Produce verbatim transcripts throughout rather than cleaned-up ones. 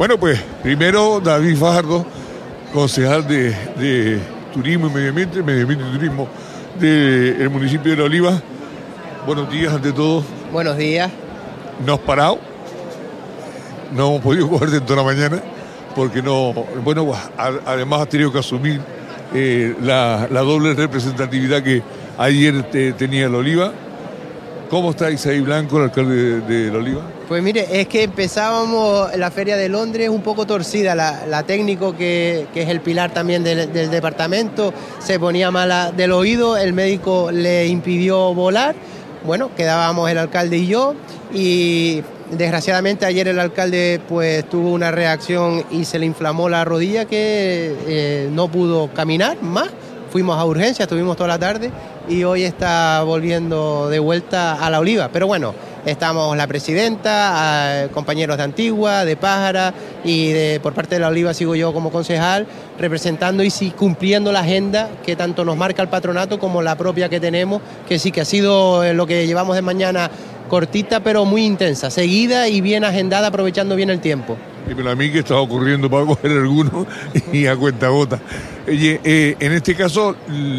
Bueno, pues primero David Fajardo, concejal de, de Turismo y Medio Ambiente, Medio Ambiente y Turismo del municipio de La Oliva. Buenos días ante todo. Buenos días. No has parado, no hemos podido cogerte en toda la mañana porque no, bueno, además has tenido que asumir eh, la, la doble representatividad que ayer te, tenía La Oliva. ¿Cómo está Isaí Blanco, el alcalde de, de La Oliva? Pues mire, es que empezábamos la Feria de Londres un poco torcida, la, la técnico que, que es el pilar también del, del departamento se ponía mala del oído, el médico le impidió volar, bueno, quedábamos el alcalde y yo y desgraciadamente ayer el alcalde pues tuvo una reacción y se le inflamó la rodilla que eh, no pudo caminar más. Fuimos a urgencias, estuvimos toda la tarde y hoy está volviendo de vuelta a La Oliva. Pero bueno, estamos la presidenta, compañeros de Antigua, de Pájara y de, por parte de La Oliva sigo yo como concejal, representando y sí, cumpliendo la agenda que tanto nos marca el patronato como la propia que tenemos, que sí que ha sido lo que llevamos de mañana cortita pero muy intensa, seguida y bien agendada, aprovechando bien el tiempo. Y pero a mí que estaba ocurriendo para coger alguno y a cuenta gota. Oye, eh, en este caso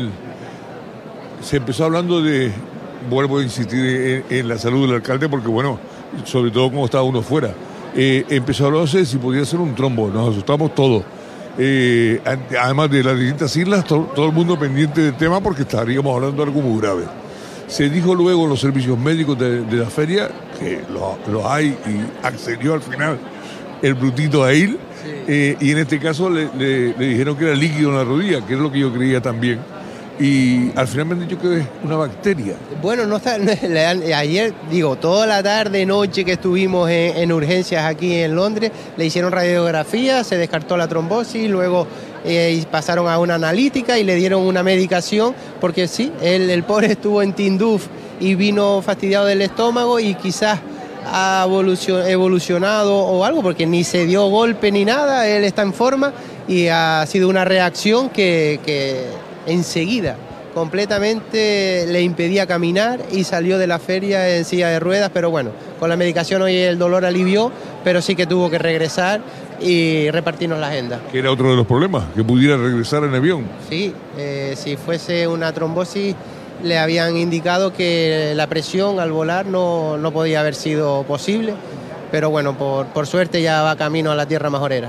se empezó hablando de, vuelvo a insistir en, en la salud del alcalde porque bueno, sobre todo como estaba uno fuera, eh, empezó a hablarse de si podía ser un trombo, nos asustamos todos. Eh, además de las distintas islas, to, todo el mundo pendiente del tema porque estaríamos hablando de algo muy grave. Se dijo luego en los servicios médicos de, de la feria, que los lo hay y accedió al final el brutito a ir, sí. eh, y en este caso le, le, le dijeron que era líquido en la rodilla, que es lo que yo creía también. Y al final me han dicho que es una bacteria. Bueno, no está, ayer, digo, toda la tarde, noche que estuvimos en, en urgencias aquí en Londres, le hicieron radiografía, se descartó la trombosis, luego eh, y pasaron a una analítica y le dieron una medicación, porque sí, el, el pobre estuvo en Tinduf y vino fastidiado del estómago y quizás ha evolucionado o algo, porque ni se dio golpe ni nada, él está en forma y ha sido una reacción que... que enseguida completamente le impedía caminar y salió de la feria en silla de ruedas, pero bueno, con la medicación hoy el dolor alivió, pero sí que tuvo que regresar y repartirnos la agenda. Que era otro de los problemas, que pudiera regresar en avión. Sí, eh, si fuese una trombosis le habían indicado que la presión al volar no, no podía haber sido posible, pero bueno, por, por suerte ya va camino a la tierra majorera.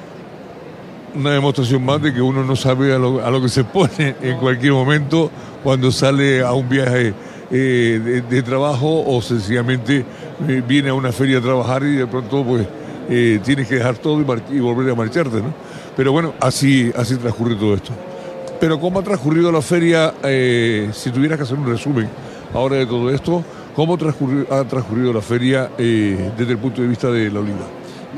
Una demostración más de que uno no sabe a lo, a lo que se pone en cualquier momento cuando sale a un viaje eh, de, de trabajo o sencillamente eh, viene a una feria a trabajar y de pronto pues eh, tienes que dejar todo y, mar- y volver a marcharte, ¿no? Pero bueno, así, así transcurre todo esto. Pero ¿cómo ha transcurrido la feria? Eh, si tuvieras que hacer un resumen ahora de todo esto, ¿cómo transcurri- ha transcurrido la feria eh, desde el punto de vista de La Oliva?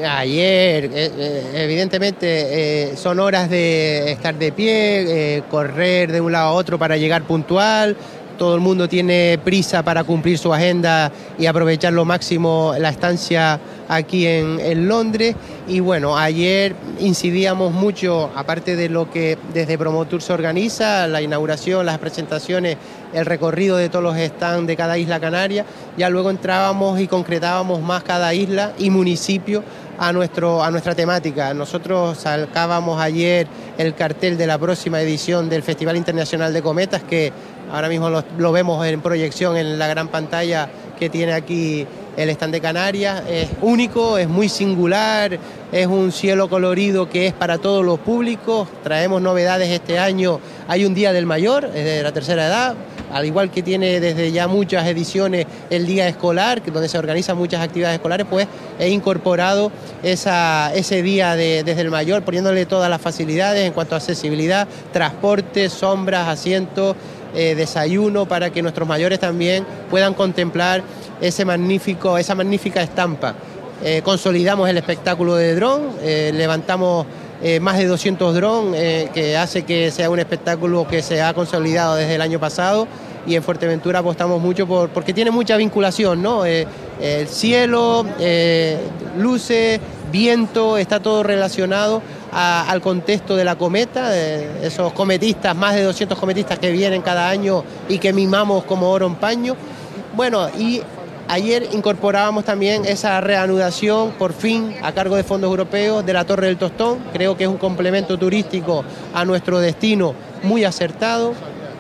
Ayer, eh, evidentemente, eh, son horas de estar de pie, eh, correr de un lado a otro para llegar puntual. Todo el mundo tiene prisa para cumplir su agenda y aprovechar lo máximo la estancia aquí en, en Londres. Y bueno, ayer incidíamos mucho, aparte de lo que desde Promotour se organiza, la inauguración, las presentaciones, el recorrido de todos los stands de cada isla canaria, ya luego entrábamos y concretábamos más cada isla y municipio a, nuestro, a nuestra temática. Nosotros sacábamos ayer el cartel de la próxima edición del Festival Internacional de Cometas, que ahora mismo lo, lo vemos en proyección en la gran pantalla que tiene aquí el stand de Canarias. Es único, es muy singular, es un cielo colorido que es para todos los públicos. Traemos novedades este año, hay un Día del Mayor, es de la tercera edad, al igual que tiene desde ya muchas ediciones el Día Escolar, donde se organizan muchas actividades escolares, pues he incorporado esa, ese día de, desde el mayor, poniéndole todas las facilidades en cuanto a accesibilidad, transporte, sombras, asientos, eh, desayuno, para que nuestros mayores también puedan contemplar ese magnífico, esa magnífica estampa. Eh, consolidamos el espectáculo de dron, eh, levantamos eh, más de doscientos drones, eh, que hace que sea un espectáculo que se ha consolidado desde el año pasado, y en Fuerteventura apostamos mucho por, porque tiene mucha vinculación, ¿no? Eh, el cielo, eh, luces, viento, está todo relacionado a, al contexto de la cometa, de esos cometistas, más de doscientos cometistas que vienen cada año y que mimamos como oro en paño. Bueno, y Ayer incorporábamos también esa reanudación, por fin, a cargo de fondos europeos, de la Torre del Tostón. Creo que es un complemento turístico a nuestro destino muy acertado,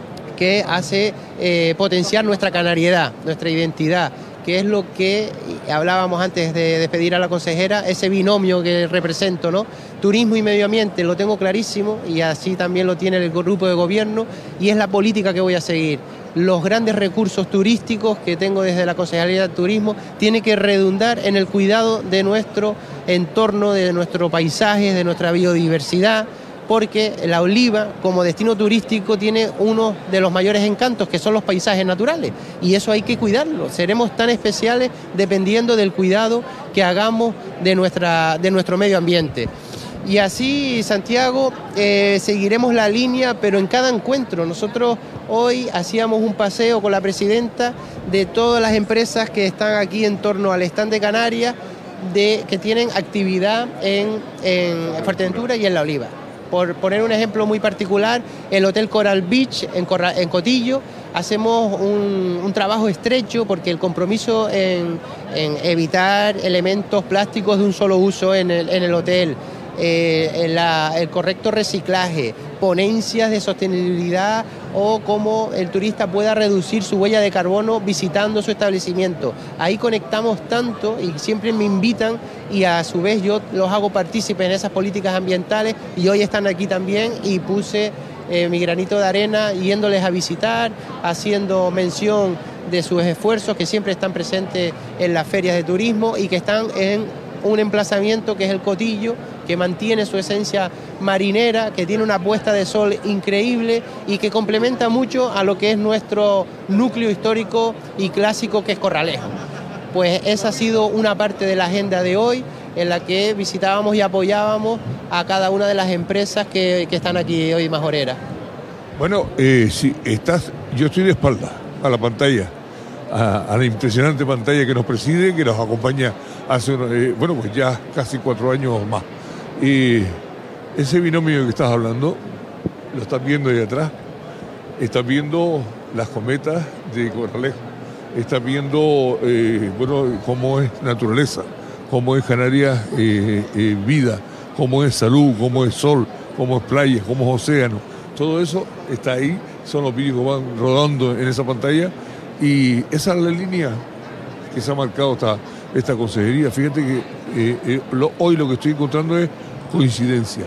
que hace eh, potenciar nuestra canariedad, nuestra identidad, que es lo que hablábamos antes de despedir a la consejera, ese binomio que represento, ¿no? Turismo y medio ambiente, lo tengo clarísimo, y así también lo tiene el grupo de gobierno, y es la política que voy a seguir. Los grandes recursos turísticos que tengo desde la Concejalía de Turismo tienen que redundar en el cuidado de nuestro entorno, de nuestro paisaje, de nuestra biodiversidad, porque la Oliva, como destino turístico, tiene uno de los mayores encantos, que son los paisajes naturales, y eso hay que cuidarlo. Seremos tan especiales dependiendo del cuidado que hagamos de, nuestra, de nuestro medio ambiente. Y así, Santiago, eh, seguiremos la línea, pero en cada encuentro. Nosotros hoy hacíamos un paseo con la presidenta de todas las empresas que están aquí en torno al stand de Canarias, de, que tienen actividad en, en Fuerteventura y en La Oliva. Por poner un ejemplo muy particular, el Hotel Coral Beach en, Corra, en Cotillo, hacemos un, un trabajo estrecho, porque el compromiso en, en evitar elementos plásticos de un solo uso en el, en el hotel, eh, la, el correcto reciclaje, ponencias de sostenibilidad o cómo el turista pueda reducir su huella de carbono visitando su establecimiento. Ahí conectamos tanto y siempre me invitan, y a su vez yo los hago partícipes en esas políticas ambientales, y hoy están aquí también, y puse eh, mi granito de arena yéndoles a visitar, haciendo mención de sus esfuerzos que siempre están presentes en las ferias de turismo y que están en un emplazamiento que es el Cotillo, que mantiene su esencia marinera, que tiene una puesta de sol increíble y que complementa mucho a lo que es nuestro núcleo histórico y clásico, que es Corralejo. Pues esa ha sido una parte de la agenda de hoy, en la que visitábamos y apoyábamos a cada una de las empresas que, que están aquí hoy majoreras. Bueno, eh, si estás, yo estoy de espalda a la pantalla, a, a la impresionante pantalla que nos preside, que nos acompaña hace, eh, bueno, pues ya casi cuatro años más. Y ese binomio que estás hablando, lo estás viendo ahí atrás, estás viendo las cometas de Corralejo, estás viendo, eh, bueno, cómo es naturaleza, cómo es Canarias eh, eh, vida, cómo es salud, cómo es sol, cómo es playa, cómo es océano. Todo eso está ahí, son los vídeos que van rodando en esa pantalla, y esa es la línea que se ha marcado esta, esta consejería. Fíjate que eh, eh, lo, hoy lo que estoy encontrando es coincidencia,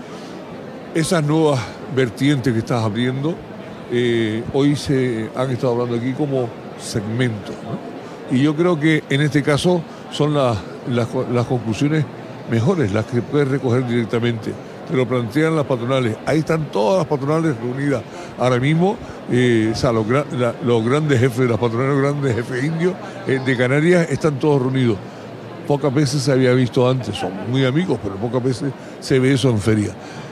¿no? Esas nuevas vertientes que estás abriendo, eh, hoy se han estado hablando aquí como segmentos, ¿no? Y yo creo que en este caso son las, las, las conclusiones mejores, las que puedes recoger directamente. Te lo plantean las patronales. Ahí están todas las patronales reunidas ahora mismo, eh, o sea, los, la, los grandes jefes de las patronales, los grandes jefes indios eh, de Canarias están todos reunidos. Pocas veces se había visto antes, son muy amigos, pero pocas veces se ve eso en feria.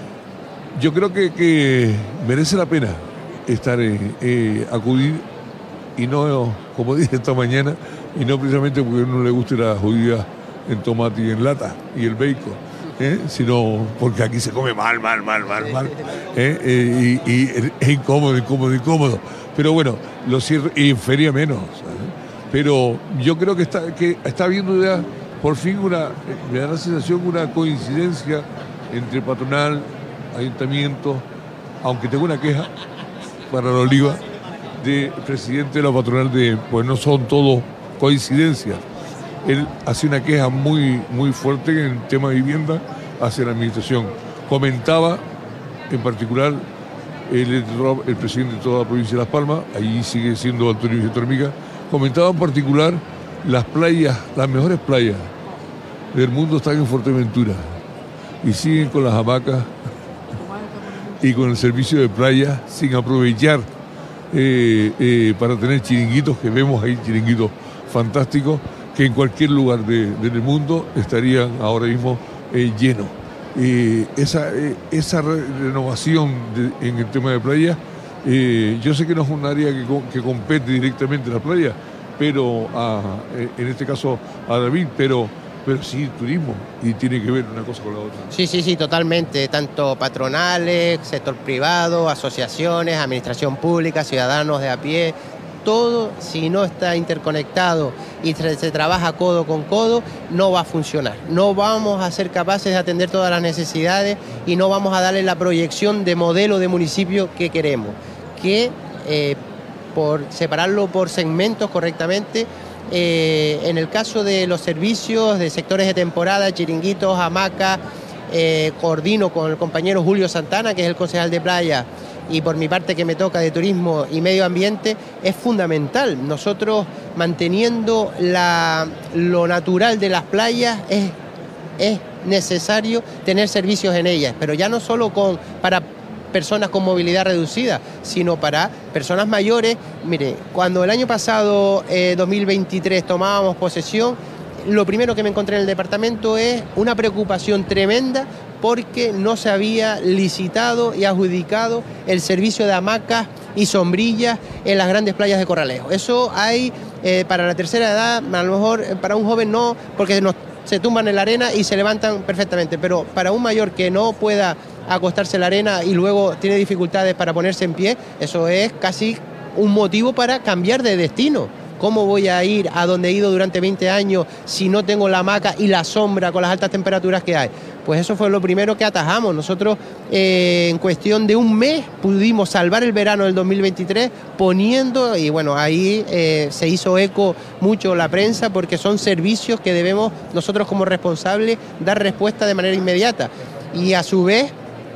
Yo creo que, que merece la pena estar en, eh, acudir, y no, como dije esta mañana, y no precisamente porque a uno le guste la judía en tomate y en lata y el bacon, ¿eh? Sino porque aquí se come mal, mal, mal, mal, mal, ¿eh? Eh, y, y es incómodo, incómodo, incómodo. Pero bueno, lo cierro, y en feria menos, ¿sabes? Pero yo creo que está, que está habiendo ya por fin una, me da la sensación, una coincidencia entre patronal, ayuntamiento, aunque tengo una queja para la Oliva de presidente de la patronal, de pues no son todos coincidencias. Él hace una queja muy, muy fuerte en el tema de vivienda hacia la administración. Comentaba en particular el, el presidente de toda la provincia de Las Palmas, allí sigue siendo Antonio Vicente Hormiga, comentaba en particular las playas, las mejores playas del mundo están en Fuerteventura, y siguen con las hamacas y con el servicio de playa sin aprovechar eh, eh, para tener chiringuitos, que vemos ahí chiringuitos fantásticos, que en cualquier lugar de, del mundo estarían ahora mismo eh, llenos. Eh, esa, eh, esa renovación de, en el tema de playa, eh, yo sé que no es un área que, que compete directamente a la playa, pero a, en este caso a David, pero, pero sí turismo, y tiene que ver una cosa con la otra. Sí, sí, sí, totalmente, tanto patronales, sector privado, asociaciones, administración pública, ciudadanos de a pie. todo, si no está interconectado y se, se trabaja codo con codo, no va a funcionar. No vamos a ser capaces de atender todas las necesidades y no vamos a darle la proyección de modelo de municipio que queremos. Que eh, por separarlo por segmentos correctamente, eh, en el caso de los servicios de sectores de temporada, chiringuitos, hamacas, eh, coordino con el compañero Julio Santana, que es el concejal de playa, y por mi parte que me toca de turismo y medio ambiente, es fundamental. Nosotros manteniendo la, lo natural de las playas es, es necesario tener servicios en ellas, pero ya no solo con, para personas con movilidad reducida, sino para personas mayores. Mire, cuando el año pasado, eh, dos mil veintitrés, tomábamos posesión, lo primero que me encontré en el departamento es una preocupación tremenda porque no se había licitado y adjudicado el servicio de hamacas y sombrillas en las grandes playas de Corralejo. Eso hay eh, para la tercera edad, a lo mejor eh, para un joven no, porque nos, se tumban en la arena y se levantan perfectamente, pero para un mayor que no pueda acostarse en la arena y luego tiene dificultades para ponerse en pie, eso es casi un motivo para cambiar de destino. ¿Cómo voy a ir a donde he ido durante veinte años si no tengo la hamaca y la sombra con las altas temperaturas que hay? Pues eso fue lo primero que atajamos. Nosotros eh, en cuestión de un mes pudimos salvar el verano del dos mil veintitrés poniendo, y bueno, ahí eh, se hizo eco mucho la prensa porque son servicios que debemos nosotros como responsables dar respuesta de manera inmediata. Y a su vez,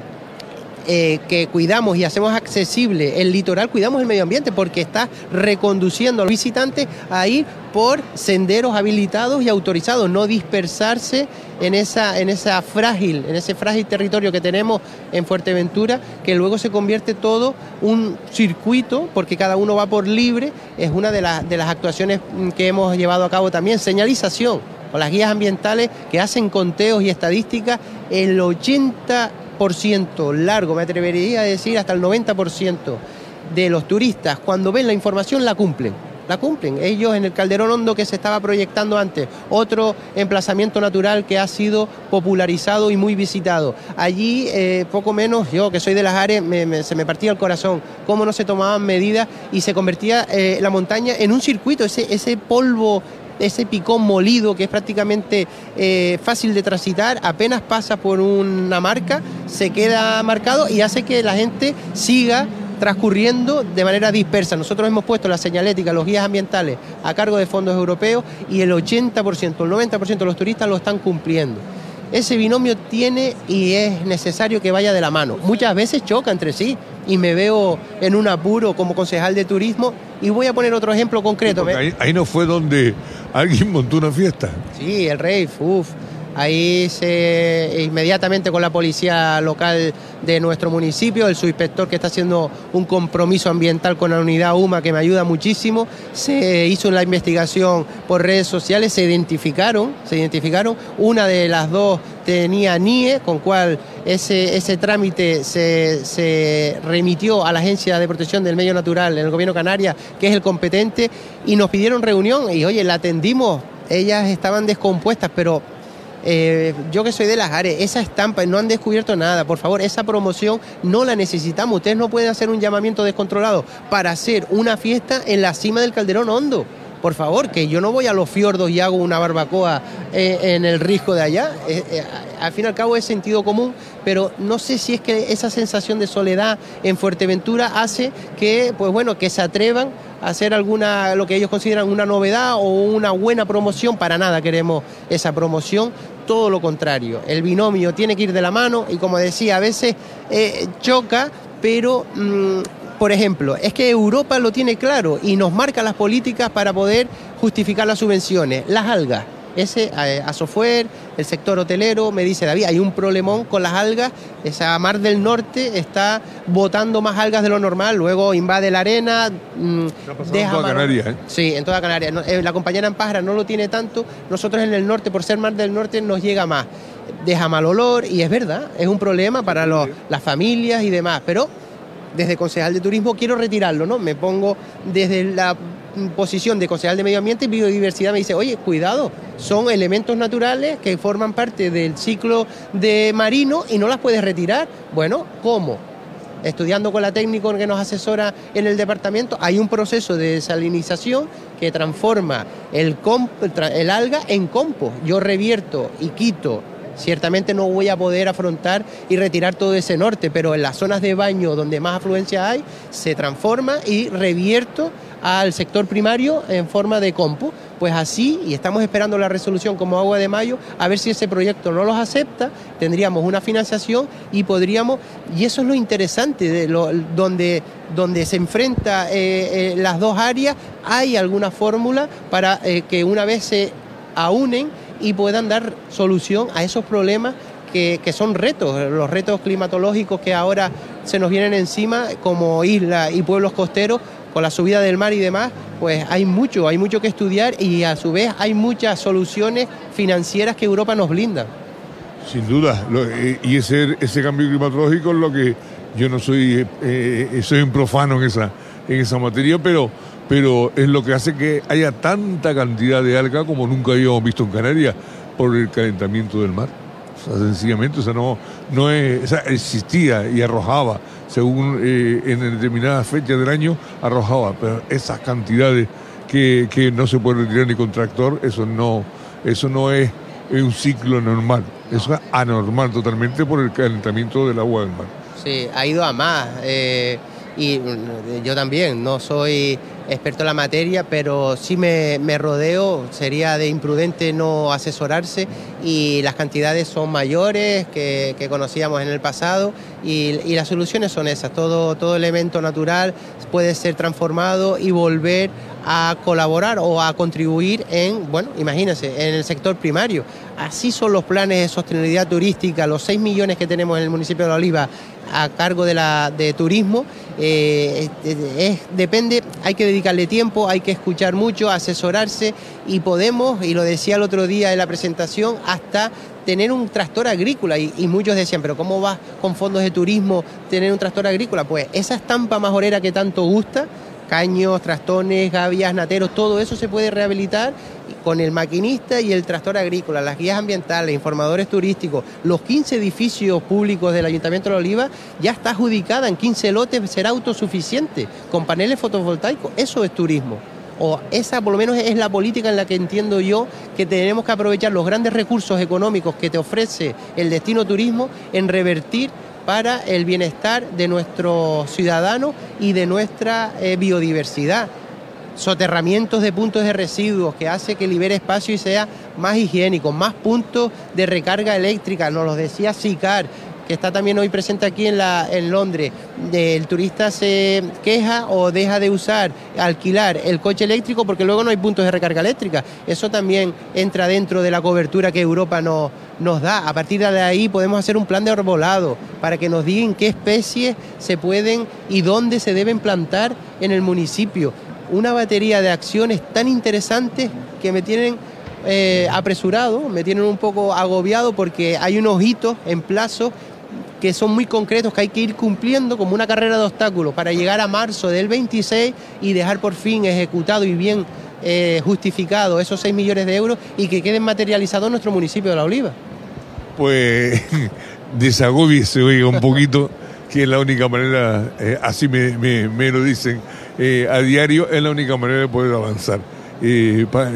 Eh, que cuidamos y hacemos accesible el litoral, cuidamos el medio ambiente porque está reconduciendo a los visitantes a ir por senderos habilitados y autorizados, no dispersarse en esa, en esa frágil, en ese frágil territorio que tenemos en Fuerteventura, que luego se convierte todo un circuito porque cada uno va por libre. Es una de las, de las actuaciones que hemos llevado a cabo también, señalización con las guías ambientales que hacen conteos y estadísticas. El ochenta por ciento largo, me atrevería a decir hasta el noventa por ciento de los turistas cuando ven la información la cumplen, la cumplen. Ellos en el Calderón Hondo que se estaba proyectando antes, otro emplazamiento natural que ha sido popularizado y muy visitado. Allí eh, poco menos, yo que soy de Las Ares, me, me, se me partía el corazón, cómo no se tomaban medidas y se convertía eh, la montaña en un circuito, ese, ese polvo, ese picón molido que es prácticamente eh, fácil de transitar, apenas pasa por una marca, se queda marcado y hace que la gente siga transcurriendo de manera dispersa. Nosotros hemos puesto la señalética, los guías ambientales a cargo de fondos europeos y el ochenta por ciento, el noventa por ciento de los turistas lo están cumpliendo. Ese binomio tiene y es necesario que vaya de la mano. Muchas veces choca entre sí y me veo en un apuro como concejal de turismo y voy a poner otro ejemplo concreto. Sí, ahí, ahí no fue donde alguien montó una fiesta. Sí, el rey, uff. Ahí se inmediatamente con la policía local de nuestro municipio, el subinspector que está haciendo un compromiso ambiental con la unidad U M A que me ayuda muchísimo, se hizo la investigación por redes sociales, se identificaron, se identificaron, una de las dos tenía N I E, con cual ese, ese trámite se, se remitió a la Agencia de Protección del Medio Natural en el Gobierno de Canarias, que es el competente, y nos pidieron reunión y oye, la atendimos, ellas estaban descompuestas, pero Eh, yo que soy de Las Ares, esa estampa, no han descubierto nada, por favor, esa promoción no la necesitamos. Ustedes no pueden hacer un llamamiento descontrolado para hacer una fiesta en la cima del Calderón Hondo. Por favor, que yo no voy a los fiordos y hago una barbacoa eh, en el risco de allá. Eh, eh, al fin y al cabo es sentido común, pero no sé si es que esa sensación de soledad en Fuerteventura hace que, pues bueno, que se atrevan a hacer alguna, lo que ellos consideran una novedad o una buena promoción. Para nada queremos esa promoción, todo lo contrario. El binomio tiene que ir de la mano y, como decía, a veces eh, choca, pero Mmm, por ejemplo, es que Europa lo tiene claro y nos marca las políticas para poder justificar las subvenciones. Las algas, ese eh, Asofuer, el sector hotelero, me dice David, hay un problemón con las algas, esa Mar del Norte está botando más algas de lo normal, luego invade la arena, mmm, deja en toda Canarias, ¿eh? Sí, en toda Canarias. No, eh, la compañera en Pájara no lo tiene tanto, nosotros en el norte, por ser Mar del Norte, nos llega más. Deja mal olor y es verdad, es un problema para los, las familias y demás, pero desde concejal de turismo quiero retirarlo, ¿no? Me pongo desde la posición de concejal de medio ambiente y biodiversidad, me dice, oye, cuidado, son elementos naturales que forman parte del ciclo de marino y no las puedes retirar. Bueno, ¿cómo? estudiando con la técnica que nos asesora en el departamento, hay un proceso de desalinización que transforma el, comp, el alga en compost. Yo revierto y quito. Ciertamente no voy a poder afrontar y retirar todo ese norte, pero en las zonas de baño donde más afluencia hay, se transforma y revierto al sector primario en forma de compost. Pues así, y estamos esperando la resolución como agua de mayo, a ver si ese proyecto no los acepta, tendríamos una financiación y podríamos, y eso es lo interesante, de lo, donde, donde se enfrenta eh, eh, las dos áreas, hay alguna fórmula para eh, que una vez se aúnen y puedan dar solución a esos problemas que, que son retos, los retos climatológicos que ahora se nos vienen encima como islas y pueblos costeros, con la subida del mar y demás, pues hay mucho, hay mucho que estudiar y a su vez hay muchas soluciones financieras que Europa nos brinda. Sin duda, lo, eh, y ese, ese cambio climatológico es lo que yo no soy, eh, soy un profano en esa, en esa materia, pero, pero es lo que hace que haya tanta cantidad de alga como nunca habíamos visto en Canarias por el calentamiento del mar. O sea, sencillamente, o sea, no, no es, o sea, existía y arrojaba, según eh, en determinadas fechas del año, arrojaba, pero esas cantidades que, que no se puede retirar ni con tractor, eso no, eso no es, es un ciclo normal, eso es anormal totalmente por el calentamiento del agua del mar. Sí, ha ido a más, eh, y yo también, no soy experto en la materia, pero sí me, me rodeo, sería de imprudente no asesorarse y las cantidades son mayores que, que conocíamos en el pasado y, y las soluciones son esas, todo, todo elemento natural puede ser transformado y volver a colaborar o a contribuir en, bueno, imagínense, en el sector primario. Así son los planes de sostenibilidad turística, los seis millones que tenemos en el municipio de La Oliva a cargo de, la, de turismo, eh, es, es, depende, hay que dedicarle tiempo, hay que escuchar mucho, asesorarse y podemos, y lo decía el otro día en la presentación, hasta tener un tractor agrícola y, y muchos decían, pero ¿cómo vas con fondos de turismo tener un tractor agrícola? Pues esa estampa majorera que tanto gusta, caños, trastones, gavias, nateros, todo eso se puede rehabilitar con el maquinista y el tractor agrícola, las guías ambientales, informadores turísticos, los quince edificios públicos del Ayuntamiento de La Oliva ya está adjudicada en quince lotes, será autosuficiente, con paneles fotovoltaicos, eso es turismo. O esa por lo menos es la política en la que entiendo yo que tenemos que aprovechar los grandes recursos económicos que te ofrece el destino turismo en revertir para el bienestar de nuestros ciudadanos y de nuestra eh, biodiversidad. Soterramientos de puntos de residuos que hace que libere espacio y sea más higiénico, más puntos de recarga eléctrica, nos lo decía SICAR, que está también hoy presente aquí en, la, en Londres. El turista se queja o deja de usar, alquilar el coche eléctrico porque luego no hay puntos de recarga eléctrica. Eso también entra dentro de la cobertura que Europa nos, nos da. A partir de ahí podemos hacer un plan de arbolado para que nos digan qué especies se pueden y dónde se deben plantar en el municipio. Una batería de acciones tan interesantes que me tienen eh, apresurado, me tienen un poco agobiado porque hay unos hitos en plazo que son muy concretos, que hay que ir cumpliendo como una carrera de obstáculos para llegar a marzo del veintiséis y dejar por fin ejecutado y bien eh, justificado esos seis millones de euros y que queden materializados en nuestro municipio de La Oliva. Pues desagóbiese, oiga, un poquito, que es la única manera, eh, así me, me, me lo dicen eh, a diario, es la única manera de poder avanzar. Eh, pa,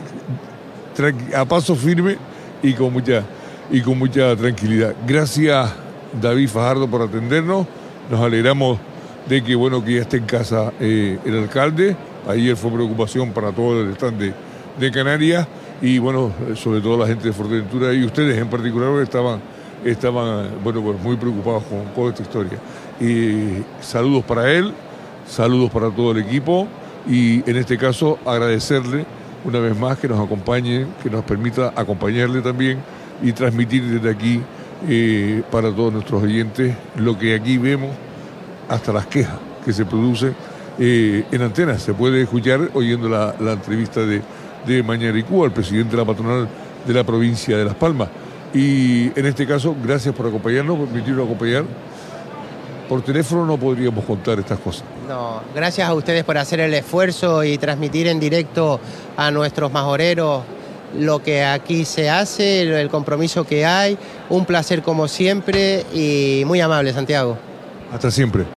eh, a paso firme y con mucha, y con mucha tranquilidad. Gracias, David Fajardo, por atendernos. Nos alegramos de que, bueno, que ya esté en casa eh, el alcalde. Ayer fue preocupación para todo el stand de, de Canarias y, bueno, sobre todo la gente de Fuerteventura y ustedes en particular estaban, estaban bueno, pues muy preocupados con, con esta historia. Y saludos para él, saludos para todo el equipo y, en este caso, agradecerle una vez más que nos acompañe, que nos permita acompañarle también y transmitir desde aquí eh, para todos nuestros oyentes lo que aquí vemos, hasta las quejas que se producen eh, en antena. Se puede escuchar oyendo la, la entrevista de, de Mañaricú al presidente de la patronal de la provincia de Las Palmas. Y en este caso, gracias por acompañarnos, por permitirnos acompañar. Por teléfono no podríamos contar estas cosas. No, gracias a ustedes por hacer el esfuerzo y transmitir en directo a nuestros majoreros lo que aquí se hace, el compromiso que hay. Un placer como siempre y muy amable, Santiago. Hasta siempre.